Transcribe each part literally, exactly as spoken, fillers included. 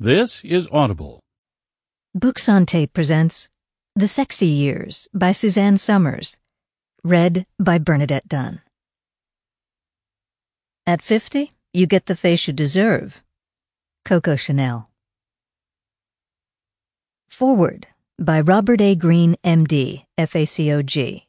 This is Audible. Books on Tape presents The Sexy Years by Suzanne Somers, read by Bernadette Dunn. At fifty, you get the face you deserve. Coco Chanel. Forward by Robert A. Greene, M D, F A C O G.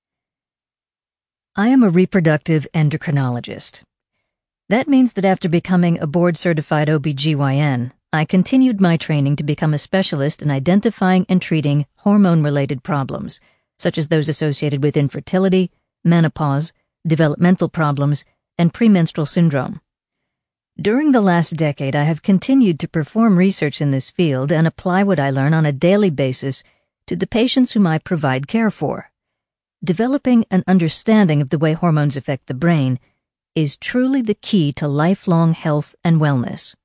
I am a reproductive endocrinologist. That means that after becoming a board-certified O B G Y N, I continued my training to become a specialist in identifying and treating hormone-related problems, such as those associated with infertility, menopause, developmental problems, and premenstrual syndrome. During the last decade, I have continued to perform research in this field and apply what I learn on a daily basis to the patients whom I provide care for. Developing an understanding of the way hormones affect the brain is truly the key to lifelong health and wellness.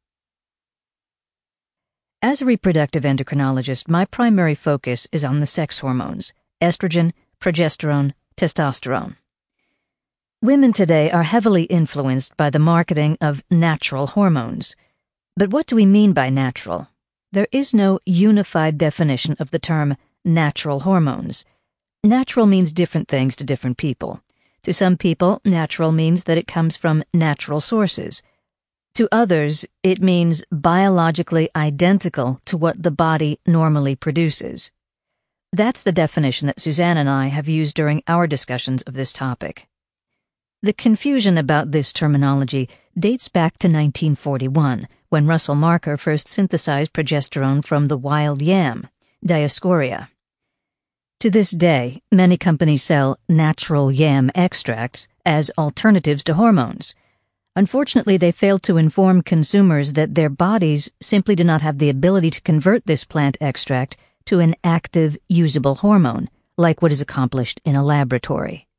As a reproductive endocrinologist, my primary focus is on the sex hormones, estrogen, progesterone, testosterone. Women today are heavily influenced by the marketing of natural hormones. But what do we mean by natural? There is no unified definition of the term natural hormones. Natural means different things to different people. To some people, natural means that it comes from natural sources. To others, it means biologically identical to what the body normally produces. That's the definition that Suzanne and I have used during our discussions of this topic. The confusion about this terminology dates back to nineteen forty-one, when Russell Marker first synthesized progesterone from the wild yam, Dioscorea. To this day, many companies sell natural yam extracts as alternatives to hormones. Unfortunately, they failed to inform consumers that their bodies simply do not have the ability to convert this plant extract to an active, usable hormone, like what is accomplished in a laboratory.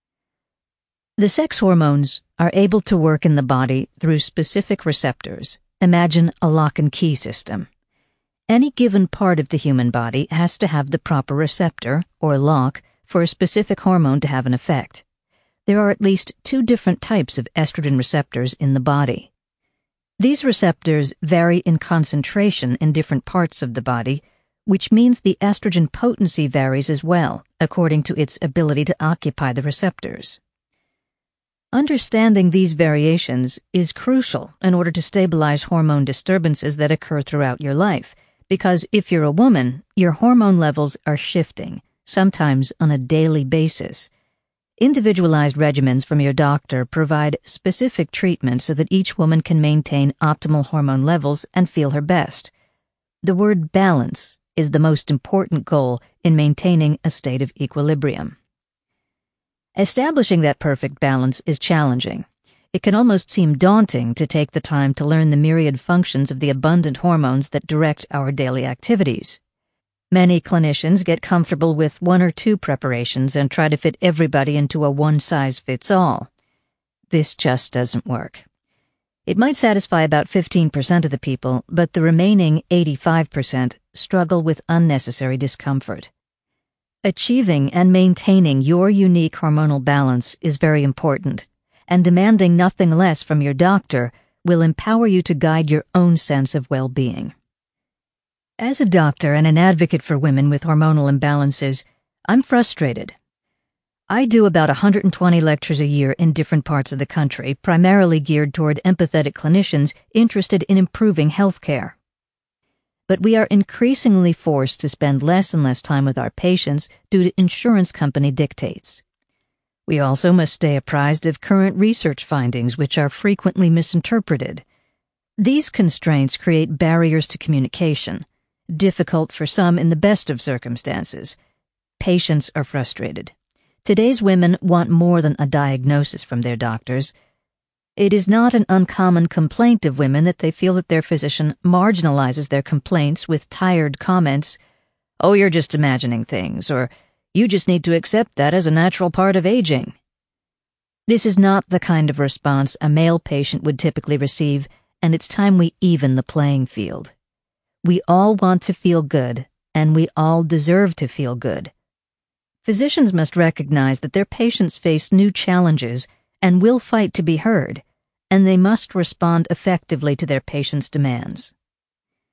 The sex hormones are able to work in the body through specific receptors. Imagine a lock and key system. Any given part of the human body has to have the proper receptor, or lock, for a specific hormone to have an effect. There are at least two different types of estrogen receptors in the body. These receptors vary in concentration in different parts of the body, which means the estrogen potency varies as well, according to its ability to occupy the receptors. Understanding these variations is crucial in order to stabilize hormone disturbances that occur throughout your life, because if you're a woman, your hormone levels are shifting, sometimes on a daily basis. Individualized regimens from your doctor provide specific treatment so that each woman can maintain optimal hormone levels and feel her best. The word balance is the most important goal in maintaining a state of equilibrium. Establishing that perfect balance is challenging. It can almost seem daunting to take the time to learn the myriad functions of the abundant hormones that direct our daily activities. Many clinicians get comfortable with one or two preparations and try to fit everybody into a one-size-fits-all. This just doesn't work. It might satisfy about fifteen percent of the people, but the remaining eighty-five percent struggle with unnecessary discomfort. Achieving and maintaining your unique hormonal balance is very important, and demanding nothing less from your doctor will empower you to guide your own sense of well-being. As a doctor and an advocate for women with hormonal imbalances, I'm frustrated. I do about one hundred twenty lectures a year in different parts of the country, primarily geared toward empathetic clinicians interested in improving health care. But we are increasingly forced to spend less and less time with our patients due to insurance company dictates. We also must stay apprised of current research findings, which are frequently misinterpreted. These constraints create barriers to communication, difficult for some in the best of circumstances. Patients are frustrated. Today's women want more than a diagnosis from their doctors. It is not an uncommon complaint of women that they feel that their physician marginalizes their complaints with tired comments, "Oh, you're just imagining things," or "You just need to accept that as a natural part of aging." This is not the kind of response a male patient would typically receive, and it's time we even the playing field. We all want to feel good, and we all deserve to feel good. Physicians must recognize that their patients face new challenges and will fight to be heard, and they must respond effectively to their patients' demands.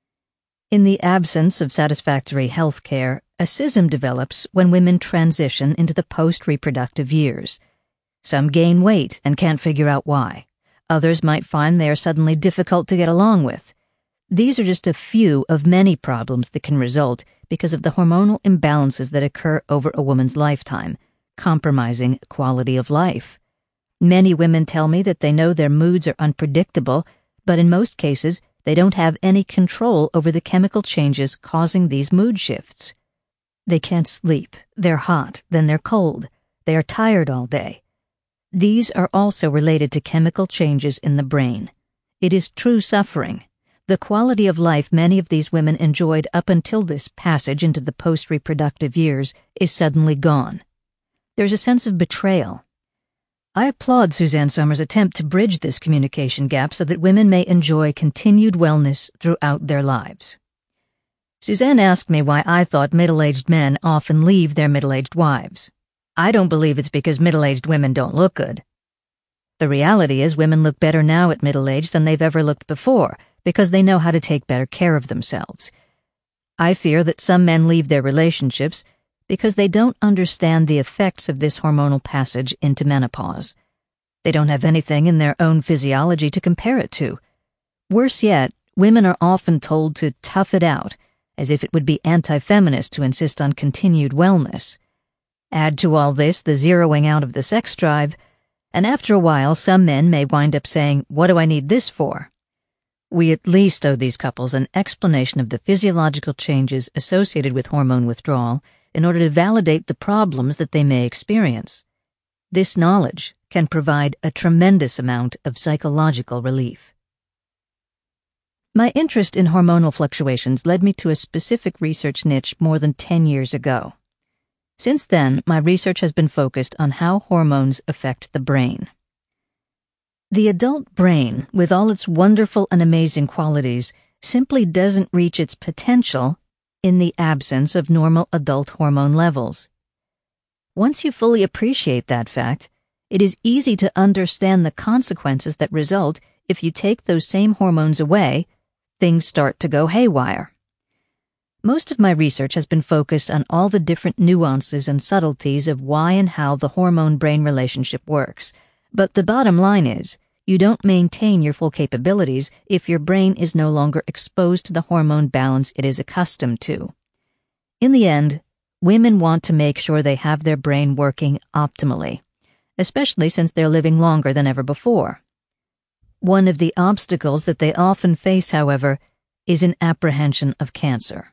In the absence of satisfactory health care, a schism develops when women transition into the post-reproductive years. Some gain weight and can't figure out why. Others might find they are suddenly difficult to get along with. These are just a few of many problems that can result because of the hormonal imbalances that occur over a woman's lifetime, compromising quality of life. Many women tell me that they know their moods are unpredictable, but in most cases, they don't have any control over the chemical changes causing these mood shifts. They can't sleep, they're hot, then they're cold, they are tired all day. These are also related to chemical changes in the brain. It is true suffering. The quality of life many of these women enjoyed up until this passage into the post-reproductive years is suddenly gone. There's a sense of betrayal. I applaud Suzanne Somers' attempt to bridge this communication gap so that women may enjoy continued wellness throughout their lives. Suzanne asked me why I thought middle-aged men often leave their middle-aged wives. I don't believe it's because middle-aged women don't look good. The reality is women look better now at middle age than they've ever looked before because they know how to take better care of themselves. I fear that some men leave their relationships because they don't understand the effects of this hormonal passage into menopause. They don't have anything in their own physiology to compare it to. Worse yet, women are often told to tough it out, as if it would be anti-feminist to insist on continued wellness. Add to all this the zeroing out of the sex drive, and after a while some men may wind up saying, "What do I need this for?" We at least owe these couples an explanation of the physiological changes associated with hormone withdrawal in order to validate the problems that they may experience. This knowledge can provide a tremendous amount of psychological relief. My interest in hormonal fluctuations led me to a specific research niche more than ten years ago. Since then, my research has been focused on how hormones affect the brain. The adult brain, with all its wonderful and amazing qualities, simply doesn't reach its potential in the absence of normal adult hormone levels. Once you fully appreciate that fact, it is easy to understand the consequences that result if you take those same hormones away. Things start to go haywire. Most of my research has been focused on all the different nuances and subtleties of why and how the hormone-brain relationship works, but the bottom line is, you don't maintain your full capabilities if your brain is no longer exposed to the hormone balance it is accustomed to. In the end, women want to make sure they have their brain working optimally, especially since they're living longer than ever before. One of the obstacles that they often face, however, is an apprehension of cancer.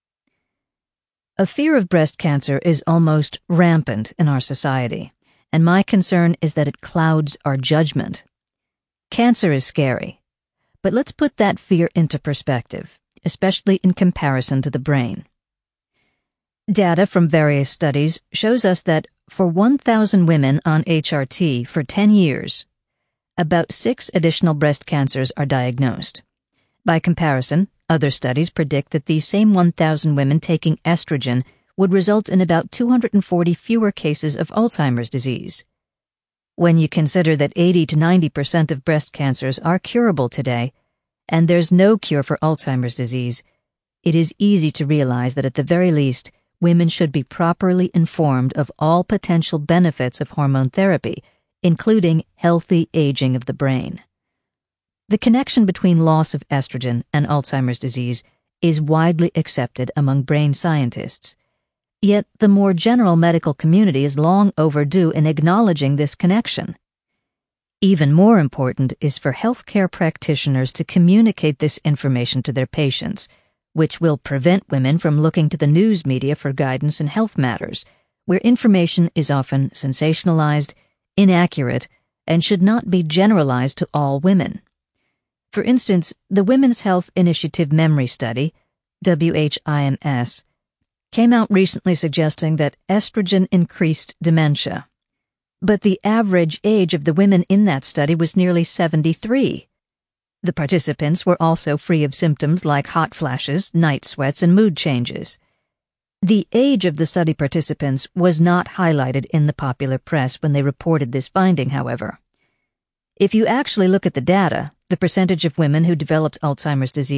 A fear of breast cancer is almost rampant in our society, and my concern is that it clouds our judgment. Cancer is scary, but let's put that fear into perspective, especially in comparison to the brain. Data from various studies shows us that for one thousand women on H R T for ten years, about six additional breast cancers are diagnosed. By comparison, other studies predict that these same one thousand women taking estrogen would result in about two hundred forty fewer cases of Alzheimer's disease. When you consider that eighty to ninety percent of breast cancers are curable today, and there's no cure for Alzheimer's disease, it is easy to realize that at the very least, women should be properly informed of all potential benefits of hormone therapy, including healthy aging of the brain. The connection between loss of estrogen and Alzheimer's disease is widely accepted among brain scientists. Yet the more general medical community is long overdue in acknowledging this connection. Even more important is for healthcare practitioners to communicate this information to their patients, which will prevent women from looking to the news media for guidance in health matters, where information is often sensationalized, inaccurate, and should not be generalized to all women. For instance, the Women's Health Initiative Memory Study, W H I M S, came out recently suggesting that estrogen increased dementia. But the average age of the women in that study was nearly seventy-three. The participants were also free of symptoms like hot flashes, night sweats, and mood changes. The age of the study participants was not highlighted in the popular press when they reported this finding, however. If you actually look at the data, the percentage of women who developed Alzheimer's disease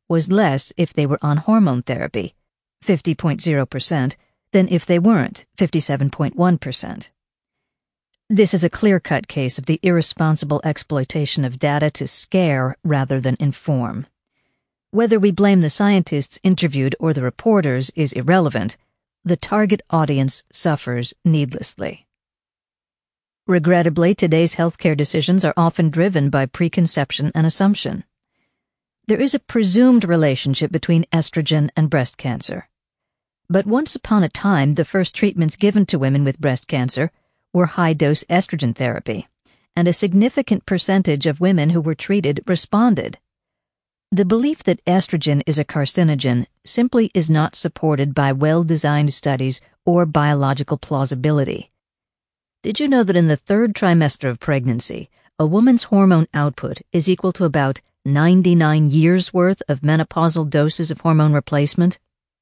was less if they were on hormone therapy, fifty point zero percent, than if they weren't, fifty-seven point one percent. This is a clear-cut case of the irresponsible exploitation of data to scare rather than inform. Whether we blame the scientists interviewed or the reporters is irrelevant. The target audience suffers needlessly. Regrettably, today's healthcare decisions are often driven by preconception and assumption. There is a presumed relationship between estrogen and breast cancer. But once upon a time, the first treatments given to women with breast cancer were high-dose estrogen therapy, and a significant percentage of women who were treated responded. The belief that estrogen is a carcinogen simply is not supported by well-designed studies or biological plausibility. Did you know that in the third trimester of pregnancy, a woman's hormone output is equal to about ninety-nine years' worth of menopausal doses of hormone replacement?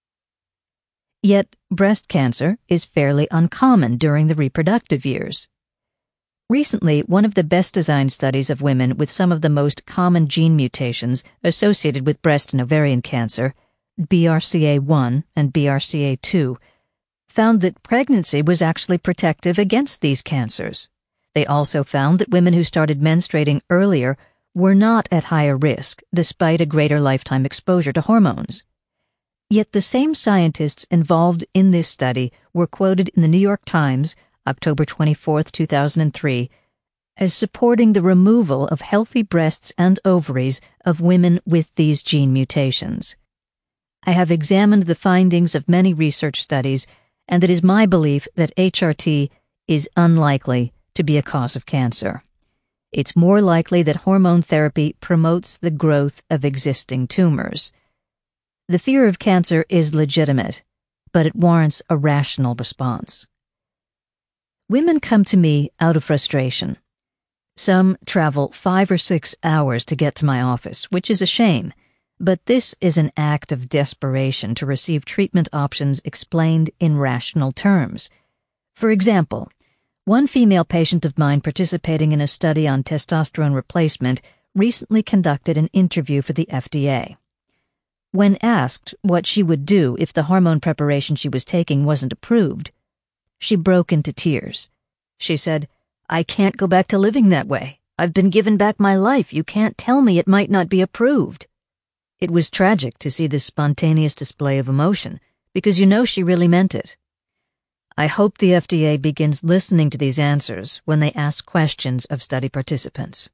Yet, breast cancer is fairly uncommon during the reproductive years. Recently, one of the best-designed studies of women with some of the most common gene mutations associated with breast and ovarian cancer, B R C A one and B R C A two, found that pregnancy was actually protective against these cancers. They also found that women who started menstruating earlier were not at higher risk, despite a greater lifetime exposure to hormones. Yet the same scientists involved in this study were quoted in the New York Times, October twenty-fourth, two thousand three, as supporting the removal of healthy breasts and ovaries of women with these gene mutations. I have examined the findings of many research studies, and it is my belief that H R T is unlikely to be a cause of cancer. It's more likely that hormone therapy promotes the growth of existing tumors. The fear of cancer is legitimate, but it warrants a rational response. Women come to me out of frustration. Some travel five or six hours to get to my office, which is a shame, but this is an act of desperation to receive treatment options explained in rational terms. For example, one female patient of mine participating in a study on testosterone replacement recently conducted an interview for the F D A. When asked what she would do if the hormone preparation she was taking wasn't approved, she broke into tears. She said, "I can't go back to living that way. I've been given back my life. You can't tell me it might not be approved." It was tragic to see this spontaneous display of emotion, because you know she really meant it. I hope the F D A begins listening to these answers when they ask questions of study participants.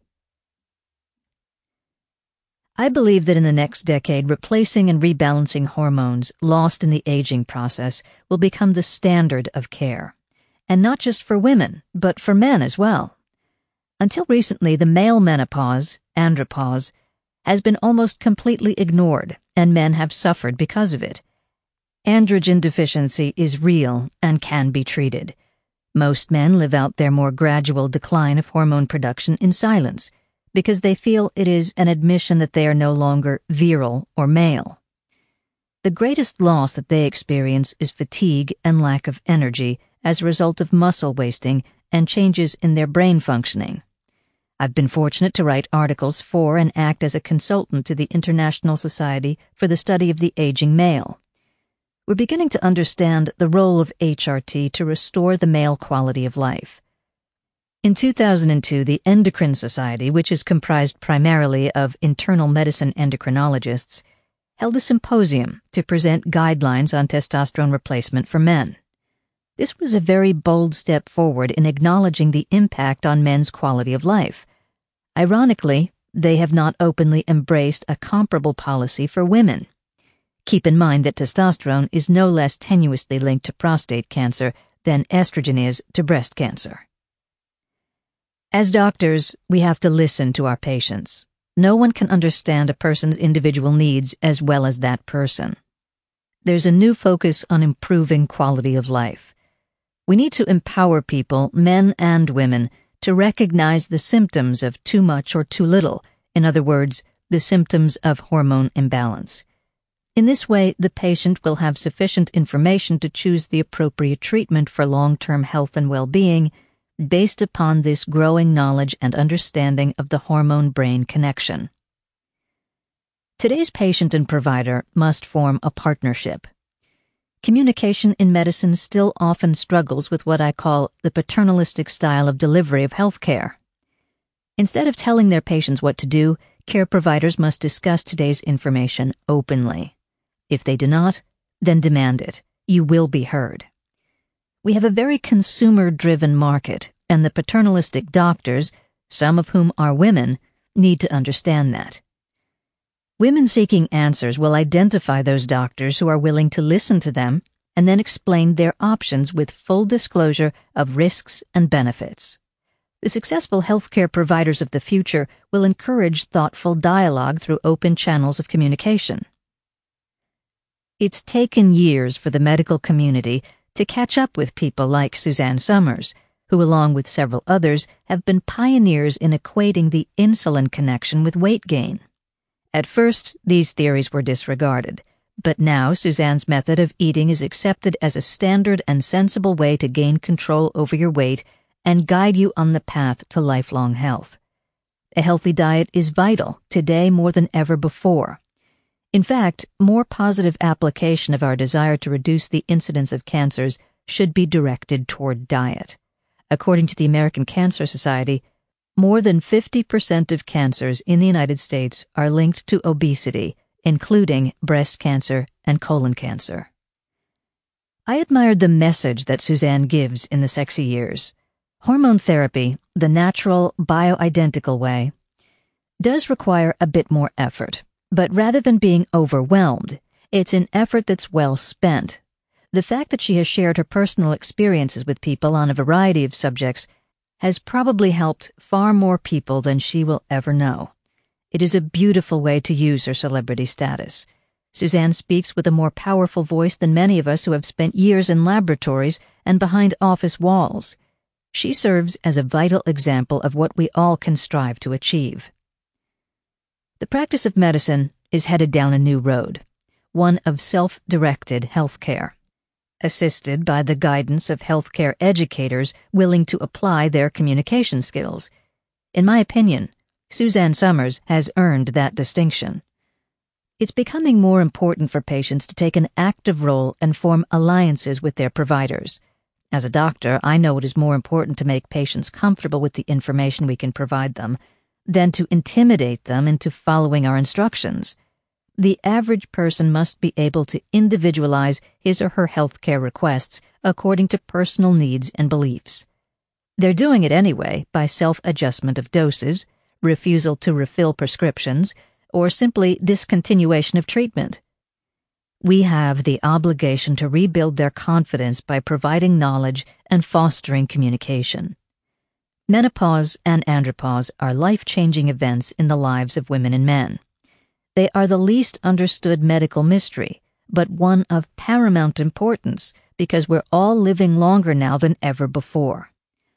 I believe that in the next decade, replacing and rebalancing hormones lost in the aging process will become the standard of care. And not just for women, but for men as well. Until recently, the male menopause, andropause, has been almost completely ignored, and men have suffered because of it. Androgen deficiency is real and can be treated. Most men live out their more gradual decline of hormone production in silence, because they feel it is an admission that they are no longer virile or male. The greatest loss that they experience is fatigue and lack of energy as a result of muscle wasting and changes in their brain functioning. I've been fortunate to write articles for and act as a consultant to the International Society for the Study of the Aging Male. We're beginning to understand the role of H R T to restore the male quality of life. In two thousand two, the Endocrine Society, which is comprised primarily of internal medicine endocrinologists, held a symposium to present guidelines on testosterone replacement for men. This was a very bold step forward in acknowledging the impact on men's quality of life. Ironically, they have not openly embraced a comparable policy for women. Keep in mind that testosterone is no less tenuously linked to prostate cancer than estrogen is to breast cancer. As doctors, we have to listen to our patients. No one can understand a person's individual needs as well as that person. There's a new focus on improving quality of life. We need to empower people, men and women, to recognize the symptoms of too much or too little, in other words, the symptoms of hormone imbalance. In this way, the patient will have sufficient information to choose the appropriate treatment for long-term health and well-being based upon this growing knowledge and understanding of the hormone-brain connection. Today's patient and provider must form a partnership. Communication in medicine still often struggles with what I call the paternalistic style of delivery of healthcare. Instead of telling their patients what to do, care providers must discuss today's information openly. If they do not, then demand it. You will be heard. We have a very consumer-driven market, and the paternalistic doctors, some of whom are women, need to understand that. Women seeking answers will identify those doctors who are willing to listen to them and then explain their options with full disclosure of risks and benefits. The successful healthcare providers of the future will encourage thoughtful dialogue through open channels of communication. It's taken years for the medical community to catch up with people like Suzanne Somers, who along with several others have been pioneers in equating the insulin connection with weight gain. At first, these theories were disregarded, but now Suzanne's method of eating is accepted as a standard and sensible way to gain control over your weight and guide you on the path to lifelong health. A healthy diet is vital today more than ever before. In fact, more positive application of our desire to reduce the incidence of cancers should be directed toward diet. According to the American Cancer Society, more than fifty percent of cancers in the United States are linked to obesity, including breast cancer and colon cancer. I admired the message that Suzanne gives in The Sexy Years. Hormone therapy, the natural, bioidentical way, does require a bit more effort. But rather than being overwhelmed, it's an effort that's well spent. The fact that she has shared her personal experiences with people on a variety of subjects has probably helped far more people than she will ever know. It is a beautiful way to use her celebrity status. Suzanne speaks with a more powerful voice than many of us who have spent years in laboratories and behind office walls. She serves as a vital example of what we all can strive to achieve. The practice of medicine is headed down a new road, one of self-directed healthcare, assisted by the guidance of healthcare educators willing to apply their communication skills. In my opinion, Suzanne Somers has earned that distinction. It's becoming more important for patients to take an active role and form alliances with their providers. As a doctor, I know it is more important to make patients comfortable with the information we can provide them than to intimidate them into following our instructions. The average person must be able to individualize his or her healthcare requests according to personal needs and beliefs. They're doing it anyway by self-adjustment of doses, refusal to refill prescriptions, or simply discontinuation of treatment. We have the obligation to rebuild their confidence by providing knowledge and fostering communication. Menopause and andropause are life-changing events in the lives of women and men. They are the least understood medical mystery, but one of paramount importance because we're all living longer now than ever before.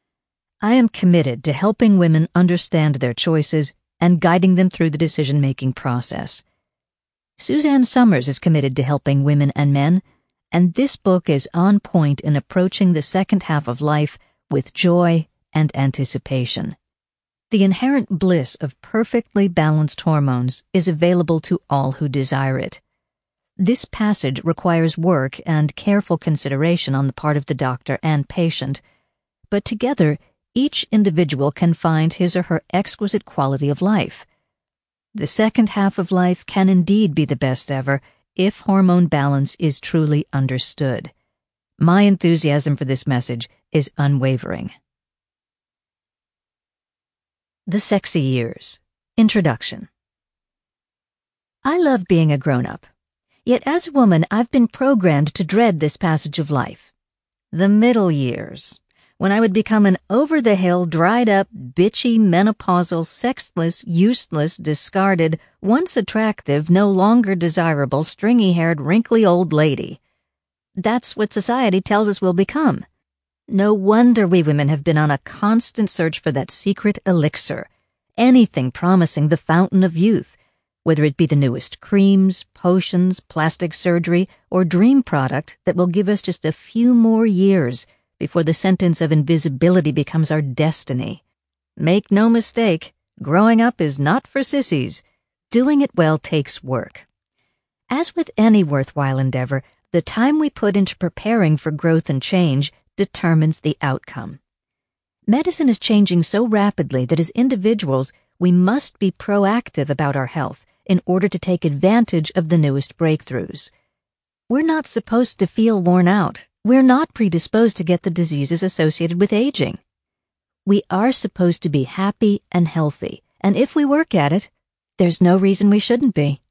I am committed to helping women understand their choices and guiding them through the decision-making process. Suzanne Somers is committed to helping women and men, and this book is on point in approaching the second half of life with joy and anticipation. The inherent bliss of perfectly balanced hormones is available to all who desire it. This passage requires work and careful consideration on the part of the doctor and patient, but together each individual can find his or her exquisite quality of life. The second half of life can indeed be the best ever if hormone balance is truly understood. My enthusiasm for this message is unwavering. The Sexy Years. Introduction. I love being a grown-up. Yet as a woman, I've been programmed to dread this passage of life. The middle years, when I would become an over-the-hill, dried-up, bitchy, menopausal, sexless, useless, discarded, once attractive, no longer desirable, stringy-haired, wrinkly old lady. That's what society tells us we'll become. No wonder we women have been on a constant search for that secret elixir, anything promising the fountain of youth, whether it be the newest creams, potions, plastic surgery, or dream product that will give us just a few more years before the sentence of invisibility becomes our destiny. Make no mistake, growing up is not for sissies. doing it well takes work. As with any worthwhile endeavor, the time we put into preparing for growth and change determines the outcome. Medicine is changing so rapidly that as individuals, we must be proactive about our health in order to take advantage of the newest breakthroughs. We're not supposed to feel worn out. We're not predisposed to get the diseases associated with aging. We are supposed to be happy and healthy, and if we work at it, there's no reason we shouldn't be.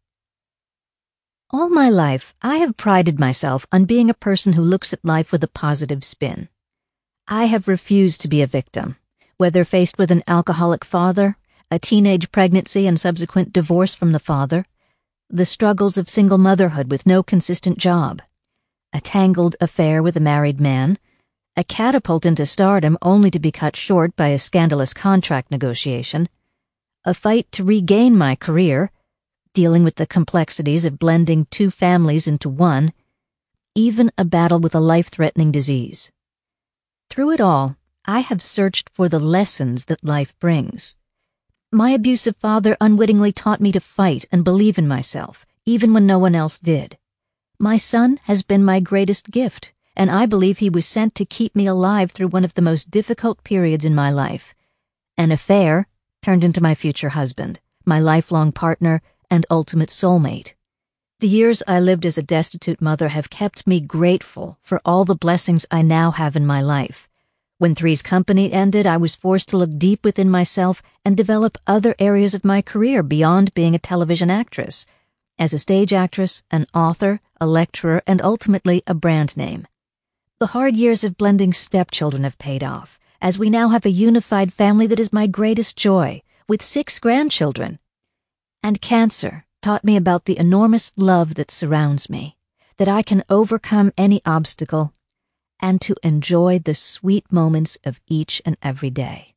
All my life, I have prided myself on being a person who looks at life with a positive spin. I have refused to be a victim, whether faced with an alcoholic father, a teenage pregnancy and subsequent divorce from the father, the struggles of single motherhood with no consistent job, a tangled affair with a married man, a catapult into stardom only to be cut short by a scandalous contract negotiation, a fight to regain my career, dealing with the complexities of blending two families into one, even a battle with a life-threatening disease. Through it all, I have searched for the lessons that life brings. My abusive father unwittingly taught me to fight and believe in myself, even when no one else did. My son has been my greatest gift, and I believe he was sent to keep me alive through one of the most difficult periods in my life. An affair turned into my future husband, my lifelong partner, and ultimate soulmate. The years I lived as a destitute mother have kept me grateful for all the blessings I now have in my life. When Three's Company ended, I was forced to look deep within myself and develop other areas of my career beyond being a television actress, as a stage actress, an author, a lecturer, and ultimately a brand name. The hard years of blending stepchildren have paid off, as we now have a unified family that is my greatest joy, with six grandchildren. And cancer taught me about the enormous love that surrounds me, that I can overcome any obstacle, and to enjoy the sweet moments of each and every day.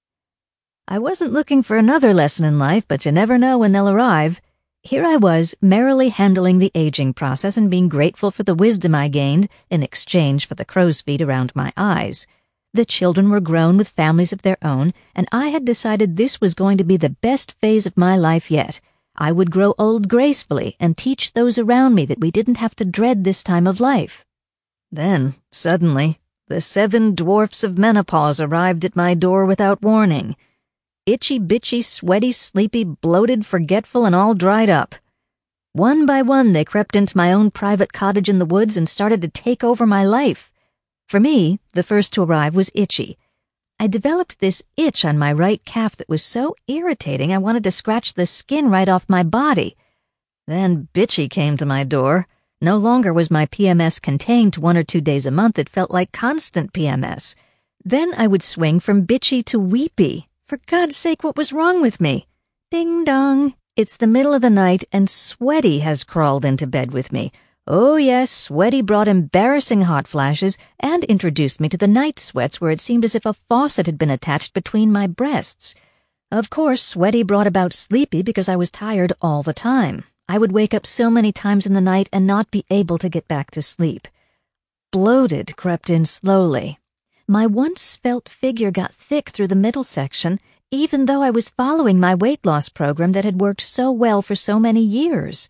I wasn't looking for another lesson in life, but you never know when they'll arrive. Here I was, merrily handling the aging process and being grateful for the wisdom I gained in exchange for the crow's feet around my eyes. The children were grown with families of their own, and I had decided this was going to be the best phase of my life yet. I would grow old gracefully and teach those around me that we didn't have to dread this time of life. Then, suddenly, the seven dwarfs of menopause arrived at my door without warning. Itchy, bitchy, sweaty, sleepy, bloated, forgetful, and all dried up. One by one, they crept into my own private cottage in the woods and started to take over my life. For me, the first to arrive was Itchy. I developed this itch on my right calf that was so irritating I wanted to scratch the skin right off my body. Then Bitchy came to my door. No longer was my P M S contained to one or two days a month. It felt like constant P M S. Then I would swing from Bitchy to Weepy. For God's sake, what was wrong with me? Ding dong. It's the middle of the night and Sweaty has crawled into bed with me. Oh yes, Sweaty brought embarrassing hot flashes and introduced me to the night sweats where it seemed as if a faucet had been attached between my breasts. Of course, Sweaty brought about Sleepy because I was tired all the time. I would wake up so many times in the night and not be able to get back to sleep. Bloated crept in slowly. My once svelte figure got thick through the middle section, even though I was following my weight loss program that had worked so well for so many years.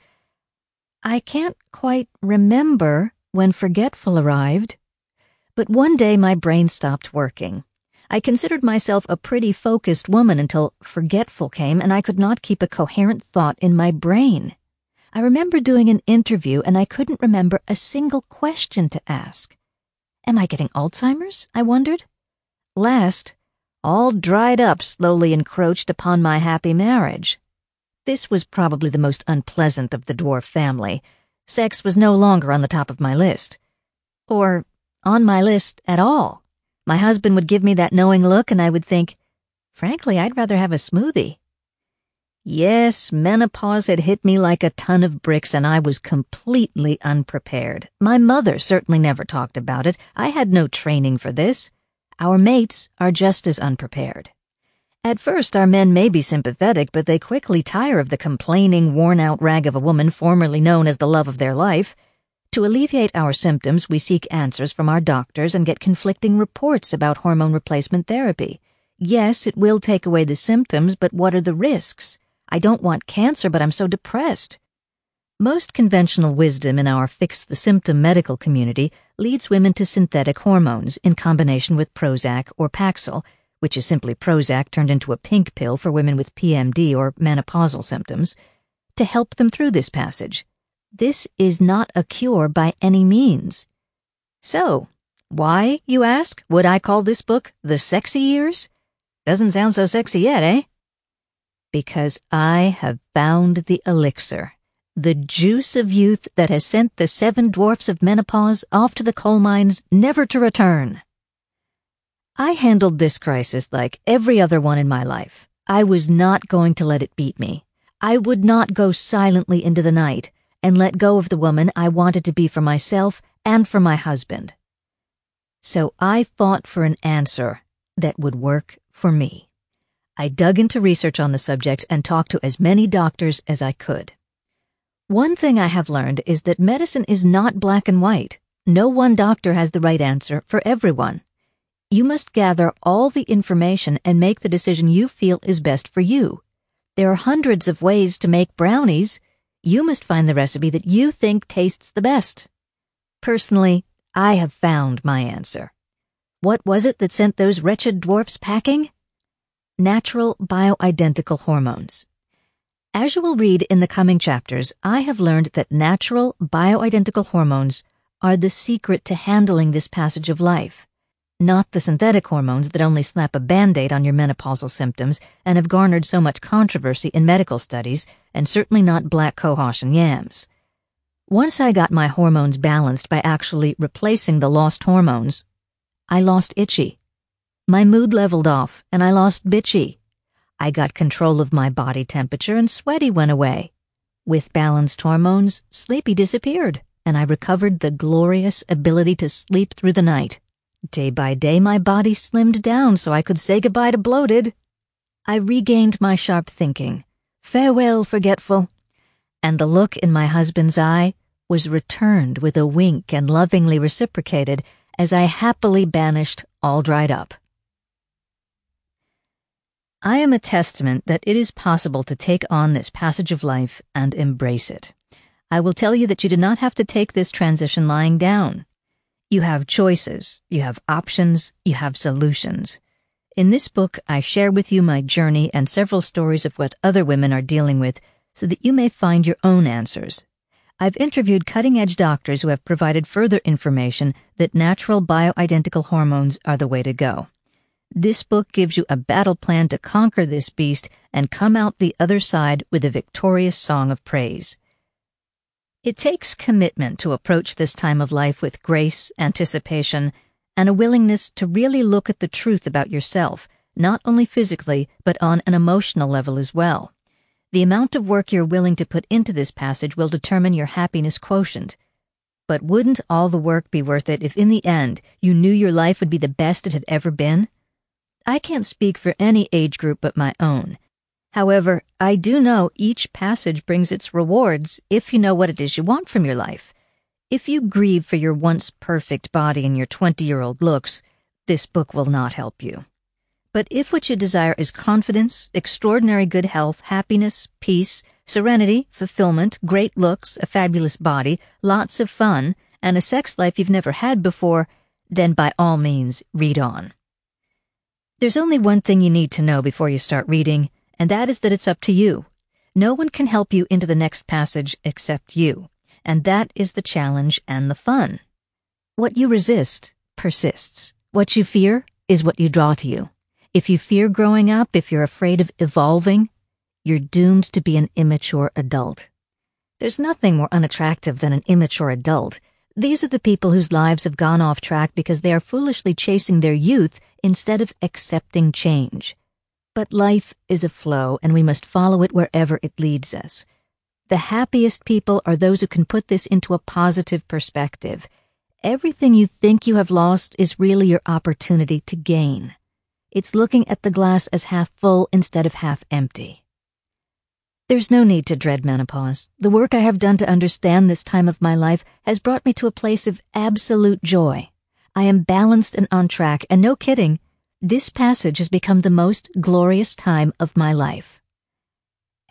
I can't quite remember when Forgetful arrived, but one day my brain stopped working. I considered myself a pretty focused woman until Forgetful came and I could not keep a coherent thought in my brain. I remember doing an interview and I couldn't remember a single question to ask. Am I getting Alzheimer's? I wondered. Last, all dried up slowly encroached upon my happy marriage. This was probably the most unpleasant of the dwarf family. Sex was no longer on the top of my list. Or on my list at all. My husband would give me that knowing look and I would think, frankly, I'd rather have a smoothie. Yes, menopause had hit me like a ton of bricks and I was completely unprepared. My mother certainly never talked about it. I had no training for this. Our mates are just as unprepared. At first, our men may be sympathetic, but they quickly tire of the complaining, worn-out rag of a woman formerly known as the love of their life. To alleviate our symptoms, we seek answers from our doctors and get conflicting reports about hormone replacement therapy. Yes, it will take away the symptoms, but what are the risks? I don't want cancer, but I'm so depressed. Most conventional wisdom in our fix-the-symptom medical community leads women to synthetic hormones in combination with Prozac or Paxil, which is simply Prozac turned into a pink pill for women with P M D or menopausal symptoms, to help them through this passage. This is not a cure by any means. So, why, you ask, would I call this book The Sexy Years? Doesn't sound so sexy yet, eh? Because I have found the elixir, the juice of youth that has sent the seven dwarfs of menopause off to the coal mines never to return. I handled this crisis like every other one in my life. I was not going to let it beat me. I would not go silently into the night and let go of the woman I wanted to be for myself and for my husband. So I fought for an answer that would work for me. I dug into research on the subject and talked to as many doctors as I could. One thing I have learned is that medicine is not black and white. No one doctor has the right answer for everyone. You must gather all the information and make the decision you feel is best for you. There are hundreds of ways to make brownies. You must find the recipe that you think tastes the best. Personally, I have found my answer. What was it that sent those wretched dwarfs packing? Natural bioidentical hormones. As you will read in the coming chapters, I have learned that natural bioidentical hormones are the secret to handling this passage of life, not the synthetic hormones that only slap a Band-Aid on your menopausal symptoms and have garnered so much controversy in medical studies, and certainly not black cohosh and yams. Once I got my hormones balanced by actually replacing the lost hormones, I lost itchy. My mood leveled off, and I lost bitchy. I got control of my body temperature, and sweaty went away. With balanced hormones, sleepy disappeared, and I recovered the glorious ability to sleep through the night. Day by day, my body slimmed down so I could say goodbye to bloated. I regained my sharp thinking. Farewell, forgetful. And the look in my husband's eye was returned with a wink and lovingly reciprocated as I happily banished all dried up. I am a testament that it is possible to take on this passage of life and embrace it. I will tell you that you do not have to take this transition lying down. You have choices, you have options, you have solutions. In this book, I share with you my journey and several stories of what other women are dealing with so that you may find your own answers. I've interviewed cutting-edge doctors who have provided further information that natural bioidentical hormones are the way to go. This book gives you a battle plan to conquer this beast and come out the other side with a victorious song of praise. It takes commitment to approach this time of life with grace, anticipation, and a willingness to really look at the truth about yourself, not only physically, but on an emotional level as well. The amount of work you're willing to put into this passage will determine your happiness quotient. But wouldn't all the work be worth it if in the end you knew your life would be the best it had ever been? I can't speak for any age group but my own. However, I do know each passage brings its rewards if you know what it is you want from your life. If you grieve for your once perfect body and your twenty-year-old looks, this book will not help you. But if what you desire is confidence, extraordinary good health, happiness, peace, serenity, fulfillment, great looks, a fabulous body, lots of fun, and a sex life you've never had before, then by all means, read on. There's only one thing you need to know before you start reading, and that is that it's up to you. No one can help you into the next passage except you, and that is the challenge and the fun. What you resist persists. What you fear is what you draw to you. If you fear growing up, if you're afraid of evolving, you're doomed to be an immature adult. There's nothing more unattractive than an immature adult. These are the people whose lives have gone off track because they are foolishly chasing their youth instead of accepting change. But life is a flow, and we must follow it wherever it leads us. The happiest people are those who can put this into a positive perspective. Everything you think you have lost is really your opportunity to gain. It's looking at the glass as half full instead of half empty. There's no need to dread menopause. The work I have done to understand this time of my life has brought me to a place of absolute joy. I am balanced and on track, and no kidding, this passage has become the most glorious time of my life.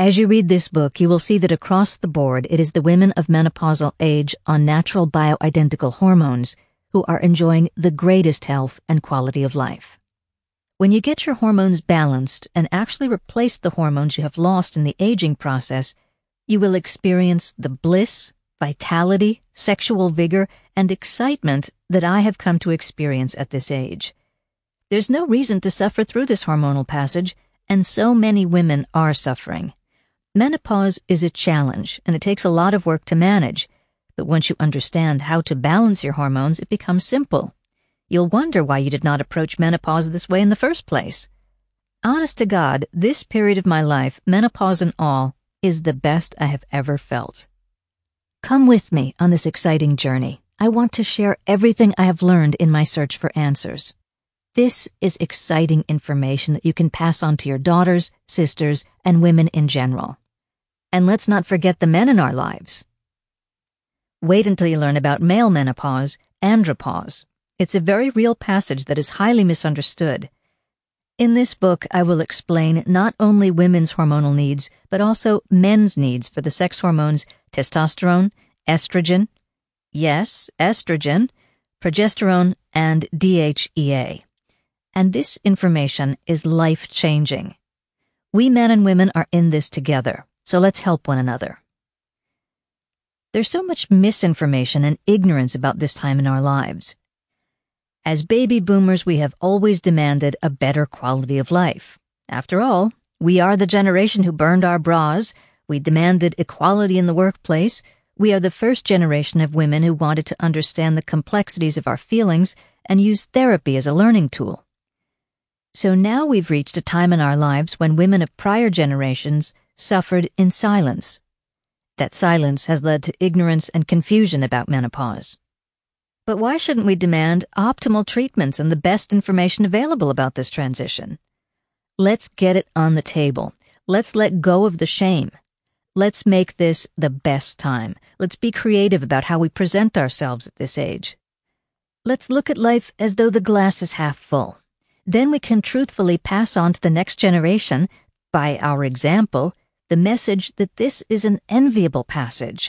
As you read this book, you will see that across the board, it is the women of menopausal age on natural bioidentical hormones who are enjoying the greatest health and quality of life. When you get your hormones balanced and actually replace the hormones you have lost in the aging process, you will experience the bliss, vitality, sexual vigor, and excitement that I have come to experience at this age. There's no reason to suffer through this hormonal passage, and so many women are suffering. Menopause is a challenge, and it takes a lot of work to manage, but once you understand how to balance your hormones, it becomes simple. You'll wonder why you did not approach menopause this way in the first place. Honest to God, this period of my life, menopause and all, is the best I have ever felt. Come with me on this exciting journey. I want to share everything I have learned in my search for answers. This is exciting information that you can pass on to your daughters, sisters, and women in general. And let's not forget the men in our lives. Wait until you learn about male menopause, andropause. It's a very real passage that is highly misunderstood. In this book, I will explain not only women's hormonal needs, but also men's needs for the sex hormones testosterone, estrogen, yes, estrogen, progesterone, and D H E A. And this information is life-changing. We men and women are in this together, so let's help one another. There's so much misinformation and ignorance about this time in our lives. As baby boomers, we have always demanded a better quality of life. After all, we are the generation who burned our bras, we demanded equality in the workplace, we are the first generation of women who wanted to understand the complexities of our feelings and use therapy as a learning tool. So now we've reached a time in our lives when women of prior generations suffered in silence. That silence has led to ignorance and confusion about menopause. But why shouldn't we demand optimal treatments and the best information available about this transition? Let's get it on the table. Let's let go of the shame. Let's make this the best time. Let's be creative about how we present ourselves at this age. Let's look at life as though the glass is half full. Then we can truthfully pass on to the next generation, by our example, the message that this is an enviable passage.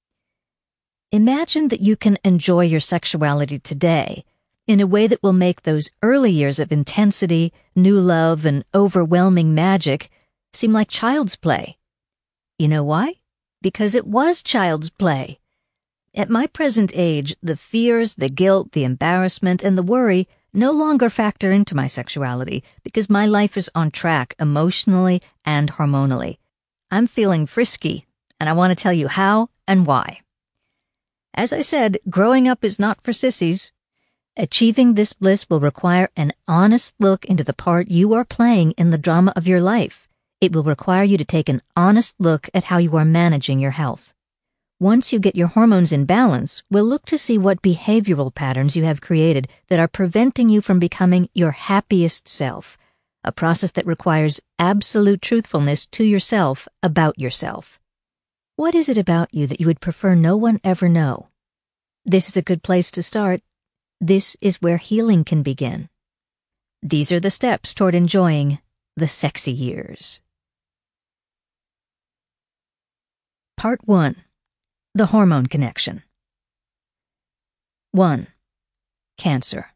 Imagine that you can enjoy your sexuality today in a way that will make those early years of intensity, new love, and overwhelming magic seem like child's play. You know why? Because it was child's play. At my present age, the fears, the guilt, the embarrassment, and the worry no longer factor into my sexuality because my life is on track emotionally and hormonally. I'm feeling frisky, and I want to tell you how and why. As I said, growing up is not for sissies. Achieving this bliss will require an honest look into the part you are playing in the drama of your life. It will require you to take an honest look at how you are managing your health. Once you get your hormones in balance, we'll look to see what behavioral patterns you have created that are preventing you from becoming your happiest self, a process that requires absolute truthfulness to yourself about yourself. What is it about you that you would prefer no one ever know? This is a good place to start. This is where healing can begin. These are the steps toward enjoying the sexy years. Part one. The Hormone Connection. one. Cancer.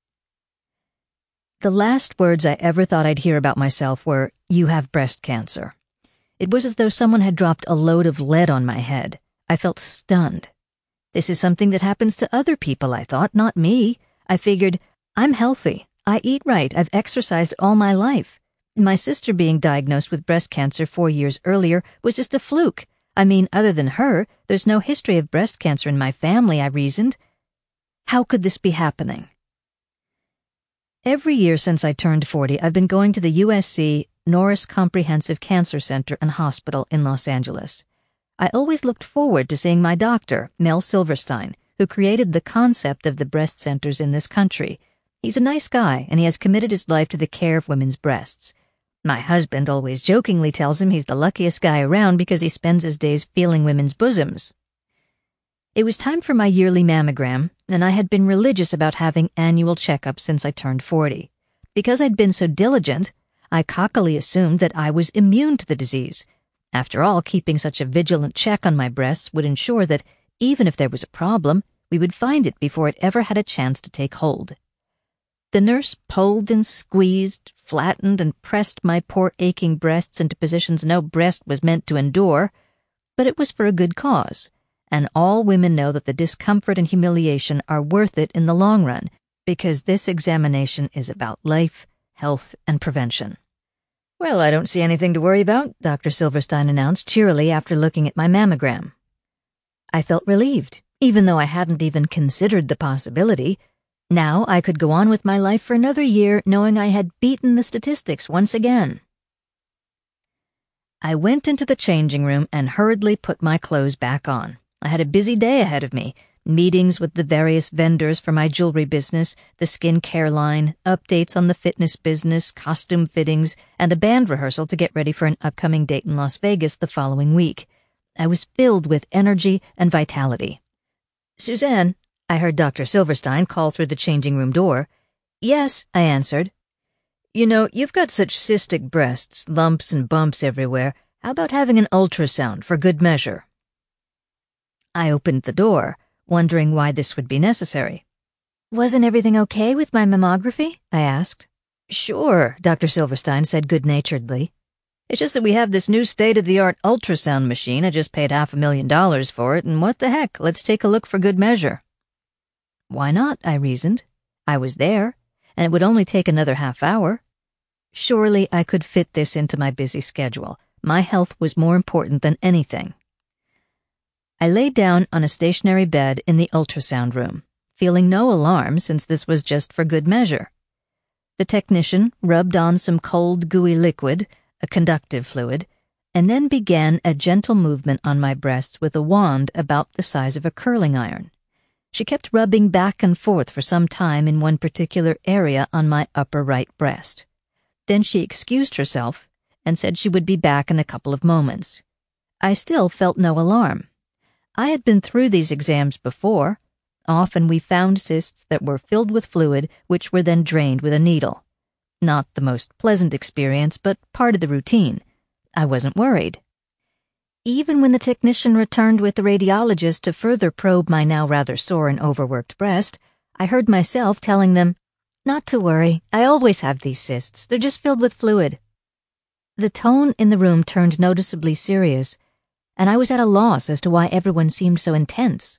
The last words I ever thought I'd hear about myself were, "You have breast cancer." It was as though someone had dropped a load of lead on my head. I felt stunned. This is something that happens to other people, I thought, not me. I figured, I'm healthy. I eat right. I've exercised all my life. My sister being diagnosed with breast cancer four years earlier was just a fluke. I mean, other than her, there's no history of breast cancer in my family, I reasoned. How could this be happening? Every year since I turned forty, I've been going to the U S C Norris Comprehensive Cancer Center and Hospital in Los Angeles. I always looked forward to seeing my doctor, Mel Silverstein, who created the concept of the breast centers in this country. He's a nice guy, and he has committed his life to the care of women's breasts. My husband always jokingly tells him he's the luckiest guy around because he spends his days feeling women's bosoms. It was time for my yearly mammogram, and I had been religious about having annual checkups since I turned forty. Because I'd been so diligent, I cockily assumed that I was immune to the disease. After all, keeping such a vigilant check on my breasts would ensure that, even if there was a problem, we would find it before it ever had a chance to take hold. The nurse pulled and squeezed, flattened and pressed my poor aching breasts into positions no breast was meant to endure, but it was for a good cause, and all women know that the discomfort and humiliation are worth it in the long run, because this examination is about life, health, and prevention. "Well, I don't see anything to worry about," Doctor Silverstein announced cheerily after looking at my mammogram. I felt relieved, even though I hadn't even considered the possibility. Now I could go on with my life for another year knowing I had beaten the statistics once again. I went into the changing room and hurriedly put my clothes back on. I had a busy day ahead of me. Meetings with the various vendors for my jewelry business, the skincare line, updates on the fitness business, costume fittings, and a band rehearsal to get ready for an upcoming date in Las Vegas the following week. I was filled with energy and vitality. "Suzanne," I heard Doctor Silverstein call through the changing room door. "Yes," I answered. "You know, you've got such cystic breasts, lumps and bumps everywhere. How about having an ultrasound for good measure?" I opened the door, wondering why this would be necessary. "Wasn't everything okay with my mammography?" I asked. "Sure," Doctor Silverstein said good-naturedly. "It's just that we have this new state-of-the-art ultrasound machine. I just paid half a million dollars for it, and what the heck, let's take a look for good measure." Why not, I reasoned. I was there, and it would only take another half hour. Surely I could fit this into my busy schedule. My health was more important than anything. I lay down on a stationary bed in the ultrasound room, feeling no alarm since this was just for good measure. The technician rubbed on some cold, gooey liquid, a conductive fluid, and then began a gentle movement on my breasts with a wand about the size of a curling iron. She kept rubbing back and forth for some time in one particular area on my upper right breast. Then she excused herself and said she would be back in a couple of moments. I still felt no alarm. I had been through these exams before. Often we found cysts that were filled with fluid, which were then drained with a needle. Not the most pleasant experience, but part of the routine. I wasn't worried. Even when the technician returned with the radiologist to further probe my now rather sore and overworked breast, I heard myself telling them, "Not to worry, I always have these cysts. They're just filled with fluid." The tone in the room turned noticeably serious, and I was at a loss as to why everyone seemed so intense.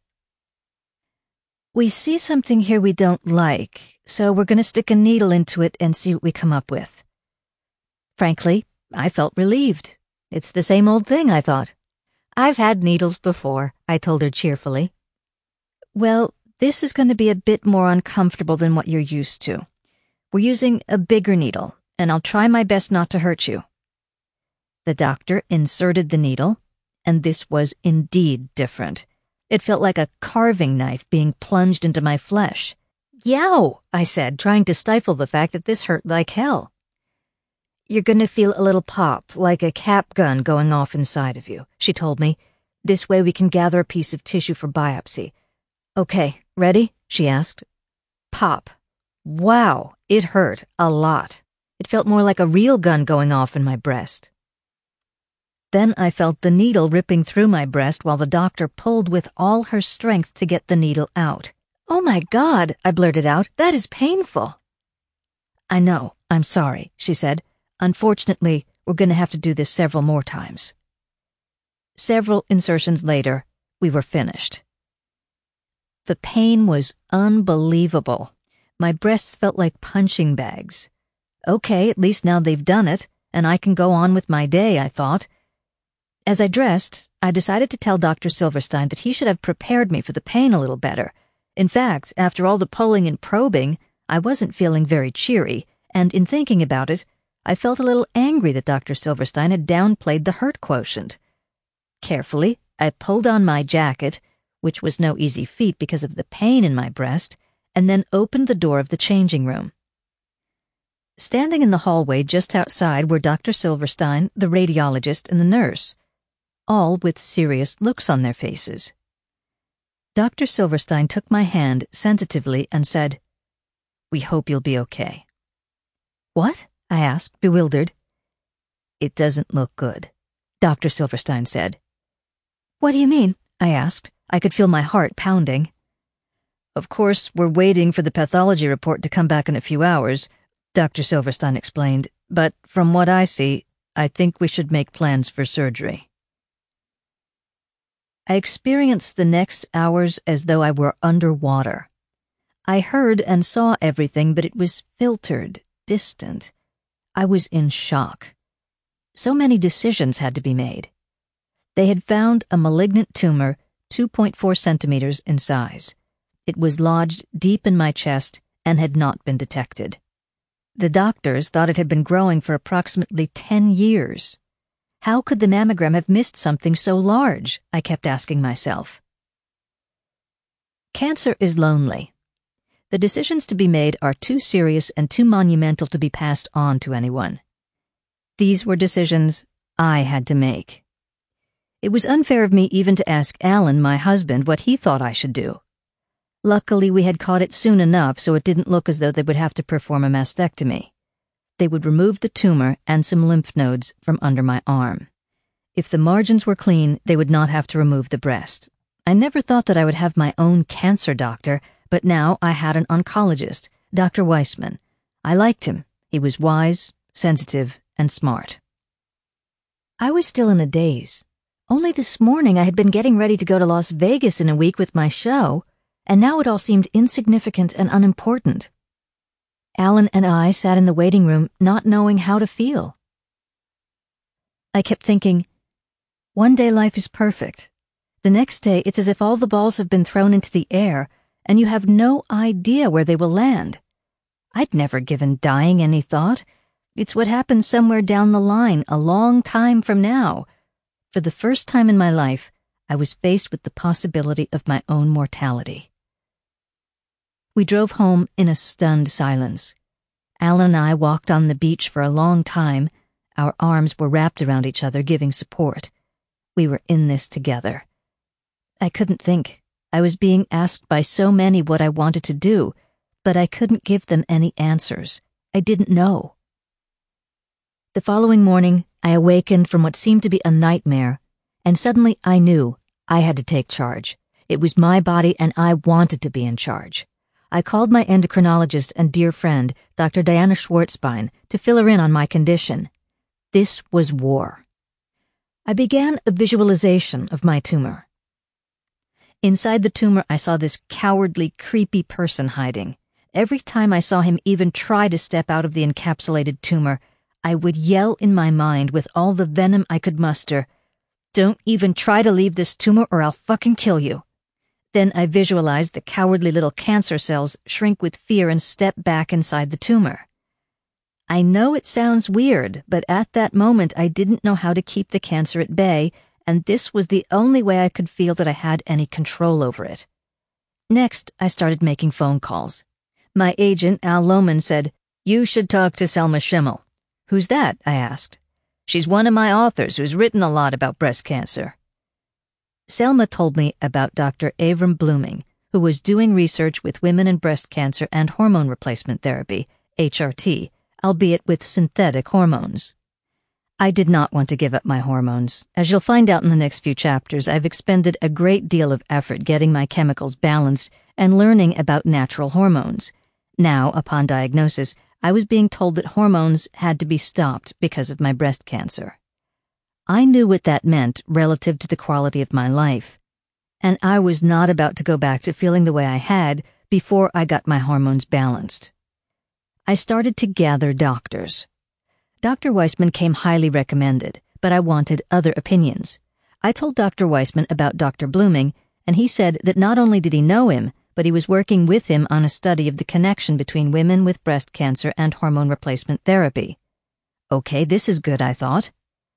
"We see something here we don't like, so we're going to stick a needle into it and see what we come up with." Frankly, I felt relieved. It's the same old thing, I thought. "I've had needles before," I told her cheerfully. "Well, this is going to be a bit more uncomfortable than what you're used to. We're using a bigger needle, and I'll try my best not to hurt you." The doctor inserted the needle, and this was indeed different. It felt like a carving knife being plunged into my flesh. "Yow!" I said, trying to stifle the fact that this hurt like hell. "You're going to feel a little pop, like a cap gun going off inside of you," she told me. "This way we can gather a piece of tissue for biopsy." "Okay, ready?" she asked. Pop. Wow, it hurt a lot. It felt more like a real gun going off in my breast. Then I felt the needle ripping through my breast while the doctor pulled with all her strength to get the needle out. "Oh my God," I blurted out, "that is painful." "I know, I'm sorry," she said. "Unfortunately, we're going to have to do this several more times." Several insertions later, we were finished. The pain was unbelievable. My breasts felt like punching bags. Okay, at least now they've done it, and I can go on with my day, I thought. As I dressed, I decided to tell Doctor Silverstein that he should have prepared me for the pain a little better. In fact, after all the pulling and probing, I wasn't feeling very cheery, and in thinking about it, I felt a little angry that Doctor Silverstein had downplayed the hurt quotient. Carefully, I pulled on my jacket, which was no easy feat because of the pain in my breast, and then opened the door of the changing room. Standing in the hallway just outside were Doctor Silverstein, the radiologist, and the nurse, all with serious looks on their faces. Doctor Silverstein took my hand sensitively and said, "We hope you'll be okay." "What?" I asked, bewildered. "It doesn't look good. Doctor Silverstein said. What do you mean? I asked. I could feel my heart pounding. Of course, we're waiting for the pathology report to come back in a few hours, Doctor Silverstein explained, but from what I see, I think we should make plans for surgery. I experienced the next hours as though I were underwater. I heard and saw everything, but it was filtered, distant. I was in shock. So many decisions had to be made. They had found a malignant tumor two point four centimeters in size. It was lodged deep in my chest and had not been detected. The doctors thought it had been growing for approximately ten years. How could the mammogram have missed something so large? I kept asking myself. Cancer is lonely. The decisions to be made are too serious and too monumental to be passed on to anyone. These were decisions I had to make. It was unfair of me even to ask Alan, my husband, what he thought I should do. Luckily, we had caught it soon enough so it didn't look as though they would have to perform a mastectomy. They would remove the tumor and some lymph nodes from under my arm. If the margins were clean, they would not have to remove the breast. I never thought that I would have my own cancer doctor, but now I had an oncologist, Doctor Weissman. I liked him. He was wise, sensitive, and smart. I was still in a daze. Only this morning I had been getting ready to go to Las Vegas in a week with my show, and now it all seemed insignificant and unimportant. Alan and I sat in the waiting room not knowing how to feel. I kept thinking, one day life is perfect. The next day it's as if all the balls have been thrown into the air and you have no idea where they will land. I'd never given dying any thought. It's what happens somewhere down the line, a long time from now. For the first time in my life, I was faced with the possibility of my own mortality. We drove home in a stunned silence. Alan and I walked on the beach for a long time. Our arms were wrapped around each other, giving support. We were in this together. I couldn't think. I was being asked by so many what I wanted to do, but I couldn't give them any answers. I didn't know. The following morning, I awakened from what seemed to be a nightmare, and suddenly I knew I had to take charge. It was my body, and I wanted to be in charge. I called my endocrinologist and dear friend, Doctor Diana Schwartzbein, to fill her in on my condition. This was war. I began a visualization of my tumor. Inside the tumor, I saw this cowardly, creepy person hiding. Every time I saw him even try to step out of the encapsulated tumor, I would yell in my mind with all the venom I could muster, "Don't even try to leave this tumor or I'll fucking kill you." Then I visualized the cowardly little cancer cells shrink with fear and step back inside the tumor. I know it sounds weird, but at that moment I didn't know how to keep the cancer at bay, and this was the only way I could feel that I had any control over it. Next, I started making phone calls. My agent, Al Lohman, said, "You should talk to Selma Schimmel." "Who's that?" I asked. "She's one of my authors who's written a lot about breast cancer." Selma told me about Doctor Avram Blooming, who was doing research with women in breast cancer and hormone replacement therapy, H R T, albeit with synthetic hormones. I did not want to give up my hormones. As you'll find out in the next few chapters, I've expended a great deal of effort getting my chemicals balanced and learning about natural hormones. Now, upon diagnosis, I was being told that hormones had to be stopped because of my breast cancer. I knew what that meant relative to the quality of my life, and I was not about to go back to feeling the way I had before I got my hormones balanced. I started to gather doctors. Doctor Weissman came highly recommended, but I wanted other opinions. I told Doctor Weissman about Doctor Blooming, and he said that not only did he know him, but he was working with him on a study of the connection between women with breast cancer and hormone replacement therapy. Okay, this is good, I thought.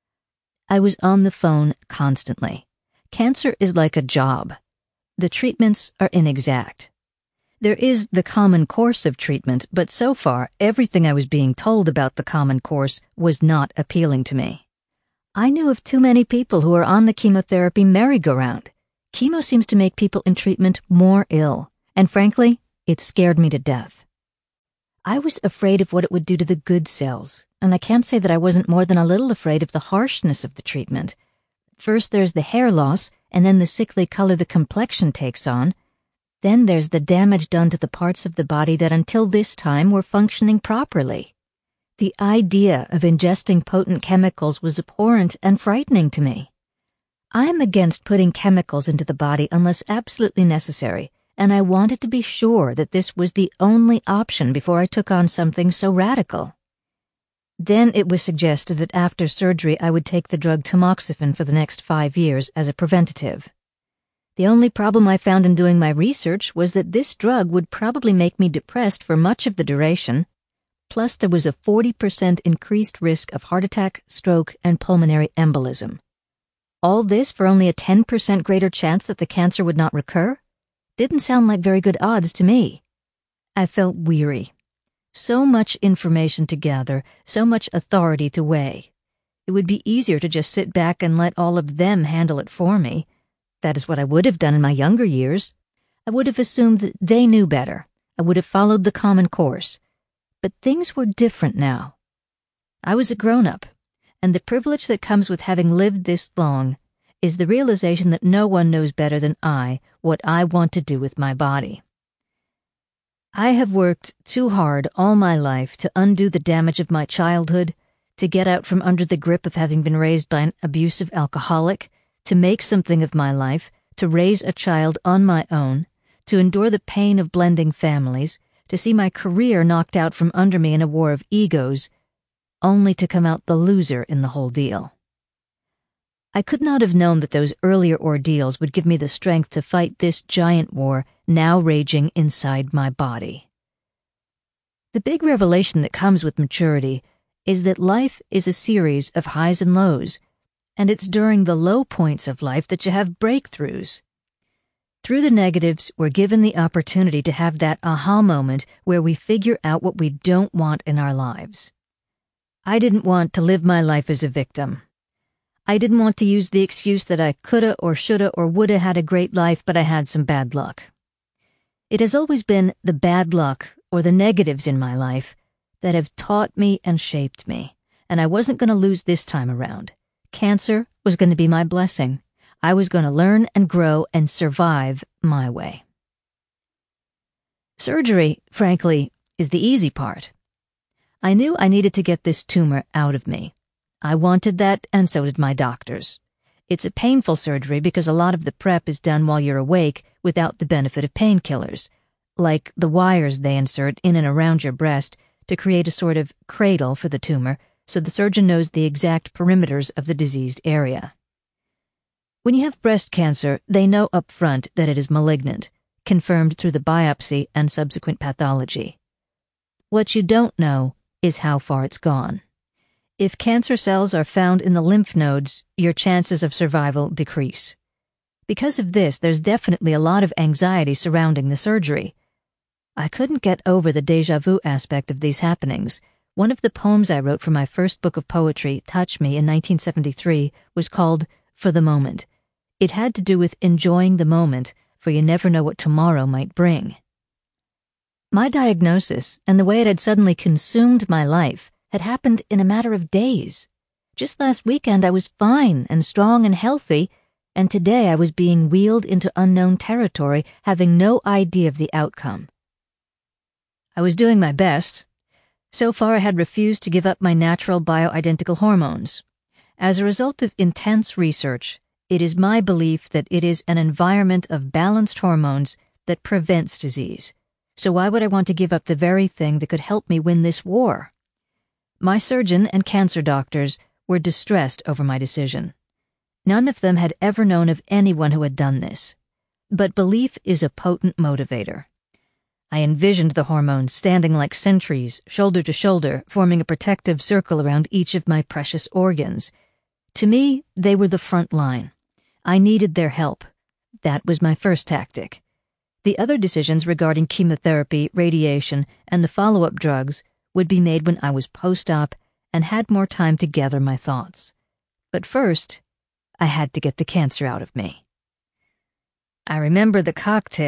I was on the phone constantly. Cancer is like a job. The treatments are inexact. There is the common course of treatment, but so far, everything I was being told about the common course was not appealing to me. I knew of too many people who are on the chemotherapy merry-go-round. Chemo seems to make people in treatment more ill, and frankly, it scared me to death. I was afraid of what it would do to the good cells, and I can't say that I wasn't more than a little afraid of the harshness of the treatment. First there's the hair loss, and then the sickly color the complexion takes on. Then there's the damage done to the parts of the body that until this time were functioning properly. The idea of ingesting potent chemicals was abhorrent and frightening to me. I am against putting chemicals into the body unless absolutely necessary, and I wanted to be sure that this was the only option before I took on something so radical. Then it was suggested that after surgery I would take the drug tamoxifen for the next five years as a preventative. The only problem I found in doing my research was that this drug would probably make me depressed for much of the duration, plus there was a forty percent increased risk of heart attack, stroke, and pulmonary embolism. All this for only a ten percent greater chance that the cancer would not recur? Didn't sound like very good odds to me. I felt weary. So much information to gather, so much authority to weigh. It would be easier to just sit back and let all of them handle it for me. That is what I would have done in my younger years. I would have assumed that they knew better. I would have followed the common course. But things were different now. I was a grown-up, and the privilege that comes with having lived this long is the realization that no one knows better than I what I want to do with my body. I have worked too hard all my life to undo the damage of my childhood, to get out from under the grip of having been raised by an abusive alcoholic, to make something of my life, to raise a child on my own, to endure the pain of blending families, to see my career knocked out from under me in a war of egos, only to come out the loser in the whole deal. I could not have known that those earlier ordeals would give me the strength to fight this giant war now raging inside my body. The big revelation that comes with maturity is that life is a series of highs and lows, and it's during the low points of life that you have breakthroughs. Through the negatives, we're given the opportunity to have that aha moment where we figure out what we don't want in our lives. I didn't want to live my life as a victim. I didn't want to use the excuse that I coulda or shoulda or woulda had a great life, but I had some bad luck. It has always been the bad luck or the negatives in my life that have taught me and shaped me, and I wasn't going to lose this time around. Cancer was going to be my blessing. I was going to learn and grow and survive my way. Surgery, frankly, is the easy part. I knew I needed to get this tumor out of me. I wanted that, and so did my doctors. It's a painful surgery because a lot of the prep is done while you're awake without the benefit of painkillers, like the wires they insert in and around your breast to create a sort of cradle for the tumor so the surgeon knows the exact perimeters of the diseased area. When you have breast cancer, they know up front that it is malignant, confirmed through the biopsy and subsequent pathology. What you don't know is how far it's gone. If cancer cells are found in the lymph nodes, your chances of survival decrease. Because of this, there's definitely a lot of anxiety surrounding the surgery. I couldn't get over the déjà vu aspect of these happenings. One of the poems I wrote for my first book of poetry, Touch Me, in nineteen seventy-three, was called For the Moment. It had to do with enjoying the moment, for you never know what tomorrow might bring. My diagnosis, and the way it had suddenly consumed my life, had happened in a matter of days. Just last weekend I was fine and strong and healthy, and today I was being wheeled into unknown territory, having no idea of the outcome. I was doing my best. So far I had refused to give up my natural bioidentical hormones. As a result of intense research, it is my belief that it is an environment of balanced hormones that prevents disease. So why would I want to give up the very thing that could help me win this war? My surgeon and cancer doctors were distressed over my decision. None of them had ever known of anyone who had done this. But belief is a potent motivator. I envisioned the hormones standing like sentries, shoulder to shoulder, forming a protective circle around each of my precious organs. To me, they were the front line. I needed their help. That was my first tactic. The other decisions regarding chemotherapy, radiation, and the follow-up drugs would be made when I was post-op and had more time to gather my thoughts. But first, I had to get the cancer out of me. I remember the cocktail,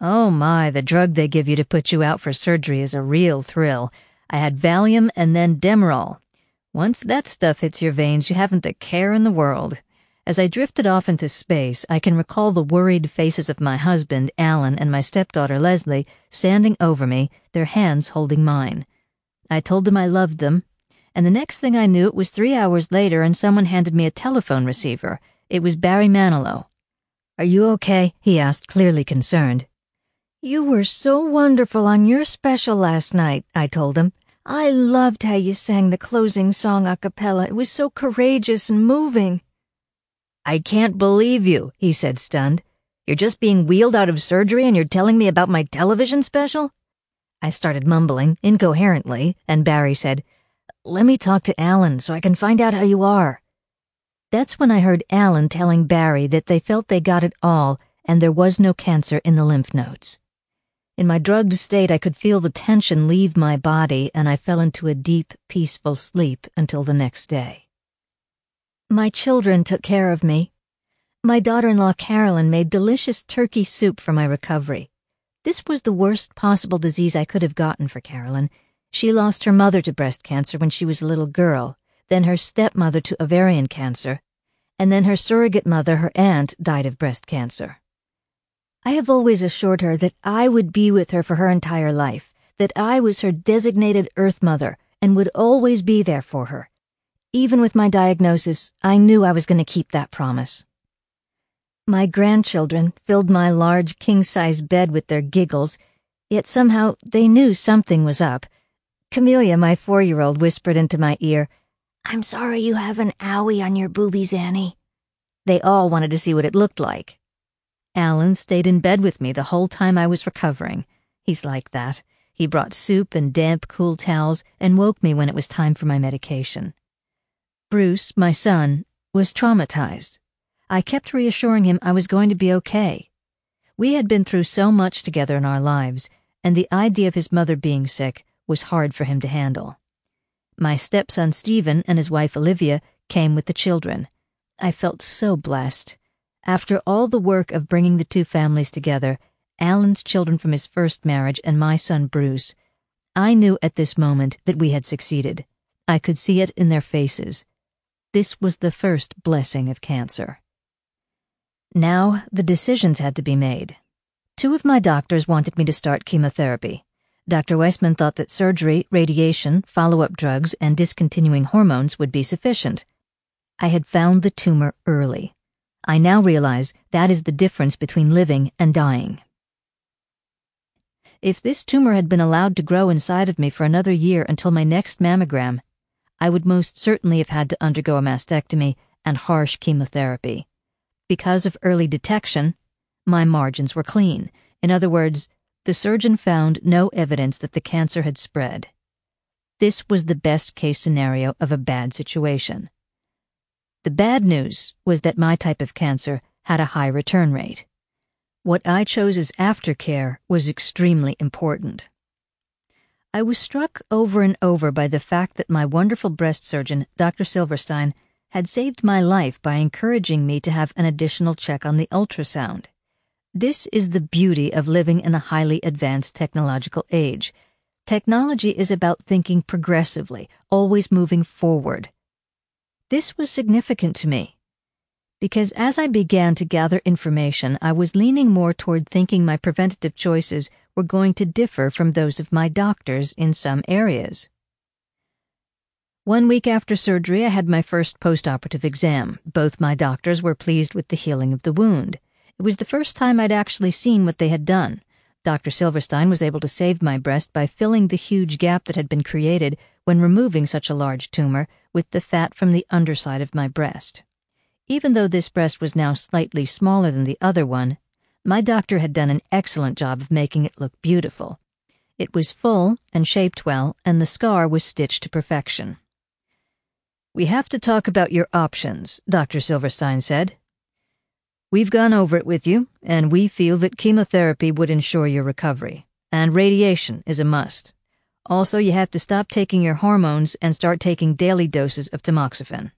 Oh my, the drug they give you to put you out for surgery is a real thrill. I had Valium and then Demerol. Once that stuff hits your veins, you haven't a care in the world. As I drifted off into space, I can recall the worried faces of my husband, Alan, and my stepdaughter, Leslie, standing over me, their hands holding mine. I told them I loved them, and the next thing I knew, it was three hours later and someone handed me a telephone receiver. It was Barry Manilow. "Are you okay?" he asked, clearly concerned. "You were so wonderful on your special last night," I told him. "I loved how you sang the closing song a cappella. It was so courageous and moving." "I can't believe you," he said, stunned. "You're just being wheeled out of surgery and you're telling me about my television special?" I started mumbling, incoherently, and Barry said, "Let me talk to Alan so I can find out how you are." That's when I heard Alan telling Barry that they felt they got it all and there was no cancer in the lymph nodes. In my drugged state, I could feel the tension leave my body, and I fell into a deep, peaceful sleep until the next day. My children took care of me. My daughter-in-law Carolyn made delicious turkey soup for my recovery. This was the worst possible disease I could have gotten for Carolyn. She lost her mother to breast cancer when she was a little girl, then her stepmother to ovarian cancer, and then her surrogate mother, her aunt, died of breast cancer. I have always assured her that I would be with her for her entire life, that I was her designated Earth Mother and would always be there for her. Even with my diagnosis, I knew I was going to keep that promise. My grandchildren filled my large king-size bed with their giggles, yet somehow they knew something was up. Camelia, my four-year-old, whispered into my ear, "I'm sorry you have an owie on your boobies, Annie." They all wanted to see what it looked like. Alan stayed in bed with me the whole time I was recovering. He's like that. He brought soup and damp, cool towels and woke me when it was time for my medication. Bruce, my son, was traumatized. I kept reassuring him I was going to be okay. We had been through so much together in our lives, and the idea of his mother being sick was hard for him to handle. My stepson Stephen and his wife Olivia came with the children. I felt so blessed. After all the work of bringing the two families together, Alan's children from his first marriage and my son Bruce, I knew at this moment that we had succeeded. I could see it in their faces. This was the first blessing of cancer. Now the decisions had to be made. Two of my doctors wanted me to start chemotherapy. Doctor Weissman thought that surgery, radiation, follow-up drugs, and discontinuing hormones would be sufficient. I had found the tumor early. I now realize that is the difference between living and dying. If this tumor had been allowed to grow inside of me for another year until my next mammogram, I would most certainly have had to undergo a mastectomy and harsh chemotherapy. Because of early detection, my margins were clean. In other words, the surgeon found no evidence that the cancer had spread. This was the best-case scenario of a bad situation. The bad news was that my type of cancer had a high return rate. What I chose as aftercare was extremely important. I was struck over and over by the fact that my wonderful breast surgeon, Doctor Silverstein, had saved my life by encouraging me to have an additional check on the ultrasound. This is the beauty of living in a highly advanced technological age. Technology is about thinking progressively, always moving forward. This was significant to me, because as I began to gather information, I was leaning more toward thinking my preventative choices were going to differ from those of my doctors in some areas. One week after surgery, I had my first postoperative exam. Both my doctors were pleased with the healing of the wound. It was the first time I'd actually seen what they had done. Doctor Silverstein was able to save my breast by filling the huge gap that had been created when removing such a large tumor with the fat from the underside of my breast. Even though this breast was now slightly smaller than the other one, my doctor had done an excellent job of making it look beautiful. It was full and shaped well, and the scar was stitched to perfection. "We have to talk about your options," Doctor Silverstein said. "We've gone over it with you, and we feel that chemotherapy would ensure your recovery, and radiation is a must. Also, you have to stop taking your hormones and start taking daily doses of tamoxifen."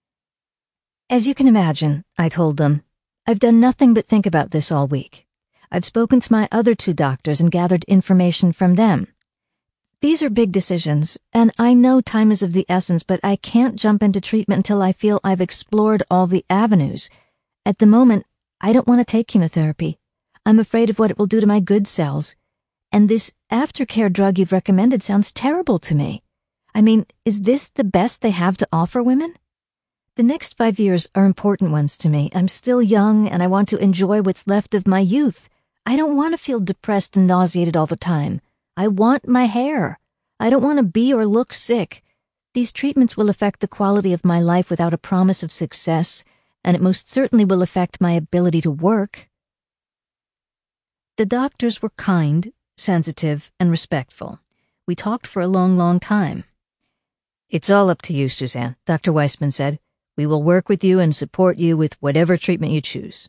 As you can imagine, I told them, I've done nothing but think about this all week. I've spoken to my other two doctors and gathered information from them. These are big decisions, and I know time is of the essence, but I can't jump into treatment until I feel I've explored all the avenues. At the moment, I don't want to take chemotherapy. I'm afraid of what it will do to my good cells. And this aftercare drug you've recommended sounds terrible to me. I mean, is this the best they have to offer women? The next five years are important ones to me. I'm still young, and I want to enjoy what's left of my youth. I don't want to feel depressed and nauseated all the time. I want my hair. I don't want to be or look sick. These treatments will affect the quality of my life without a promise of success, and it most certainly will affect my ability to work. The doctors were kind, sensitive, and respectful. We talked for a long, long time. "It's all up to you, Suzanne," Doctor Weissman said. "We will work with you and support you with whatever treatment you choose."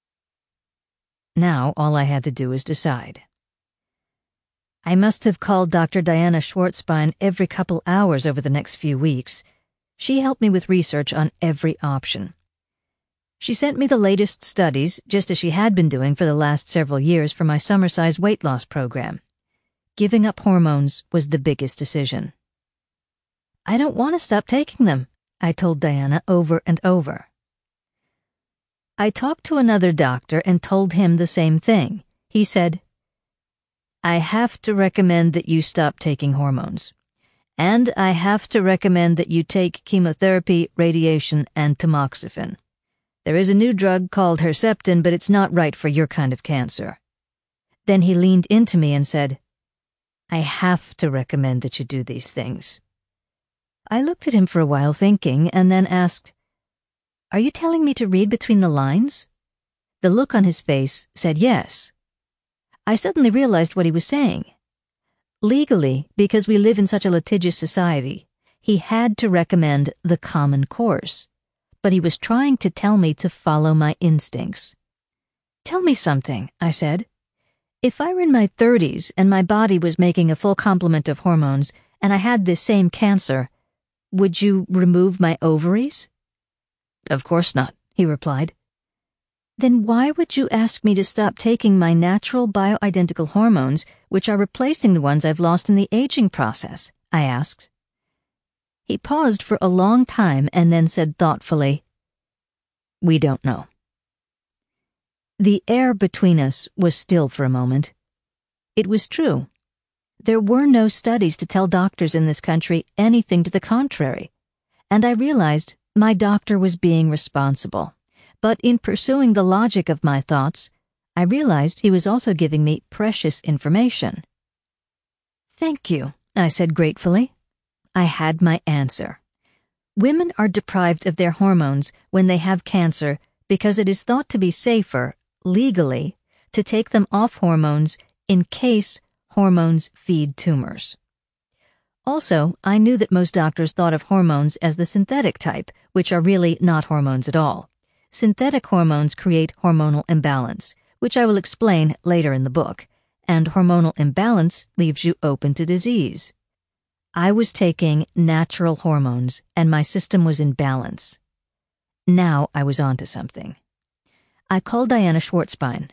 Now all I had to do was decide. I must have called Doctor Diana Schwartzbein every couple hours over the next few weeks. She helped me with research on every option. She sent me the latest studies, just as she had been doing for the last several years for my summer-size weight loss program. Giving up hormones was the biggest decision. "I don't want to stop taking them," I told Diana over and over. I talked to another doctor and told him the same thing. He said, "I have to recommend that you stop taking hormones. And I have to recommend that you take chemotherapy, radiation, and tamoxifen. There is a new drug called Herceptin, but it's not right for your kind of cancer." Then he leaned into me and said, "I have to recommend that you do these things." I looked at him for a while thinking, and then asked, "Are you telling me to read between the lines?" The look on his face said yes. I suddenly realized what he was saying. Legally, because we live in such a litigious society, he had to recommend the common course, but he was trying to tell me to follow my instincts. "Tell me something," I said. "If I were in my thirties and my body was making a full complement of hormones and I had this same cancer, would you remove my ovaries?" "Of course not," he replied. "Then why would you ask me to stop taking my natural bioidentical hormones, which are replacing the ones I've lost in the aging process?" I asked. He paused for a long time and then said thoughtfully, "We don't know." The air between us was still for a moment. It was true. There were no studies to tell doctors in this country anything to the contrary, and I realized my doctor was being responsible. But in pursuing the logic of my thoughts, I realized he was also giving me precious information. "Thank you," I said gratefully. I had my answer. Women are deprived of their hormones when they have cancer because it is thought to be safer, legally, to take them off hormones in case hormones feed tumors. Also, I knew that most doctors thought of hormones as the synthetic type, which are really not hormones at all. Synthetic hormones create hormonal imbalance, which I will explain later in the book, and hormonal imbalance leaves you open to disease. I was taking natural hormones, and my system was in balance. Now I was onto something. I called Diana Schwartzbein.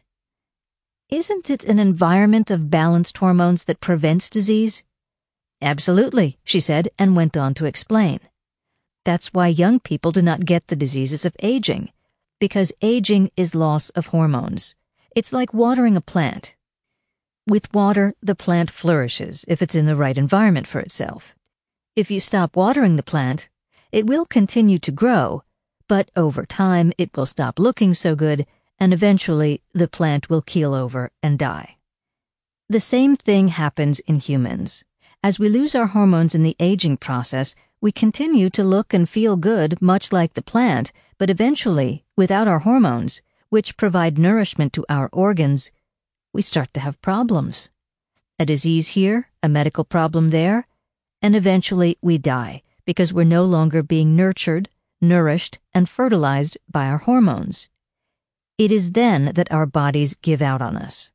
"Isn't it an environment of balanced hormones that prevents disease?" "Absolutely," she said, and went on to explain. "That's why young people do not get the diseases of aging, because aging is loss of hormones. It's like watering a plant. With water, the plant flourishes if it's in the right environment for itself. If you stop watering the plant, it will continue to grow, but over time it will stop looking so good, and eventually the plant will keel over and die. The same thing happens in humans. As we lose our hormones in the aging process, we continue to look and feel good much like the plant, but eventually, without our hormones, which provide nourishment to our organs, we start to have problems. A disease here, a medical problem there, and eventually we die because we're no longer being nurtured, nourished, and fertilized by our hormones. It is then that our bodies give out on us.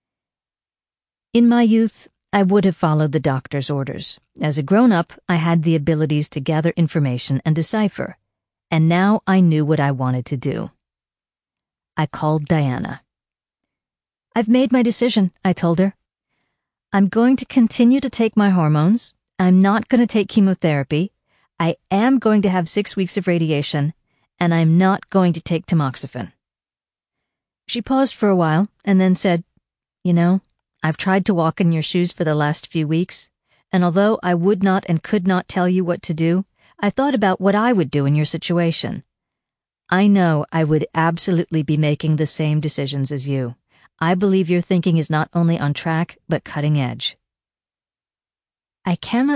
In my youth, I would have followed the doctor's orders. As a grown-up, I had the abilities to gather information and decipher, and now I knew what I wanted to do. I called Diana. I've made my decision, I told her. I'm going to continue to take my hormones. I'm not going to take chemotherapy. I am going to have six weeks of radiation, and I'm not going to take tamoxifen. She paused for a while and then said, You know, I've tried to walk in your shoes for the last few weeks, and although I would not and could not tell you what to do, I thought about what I would do in your situation. I know I would absolutely be making the same decisions as you. I believe your thinking is not only on track, but cutting edge. I cannot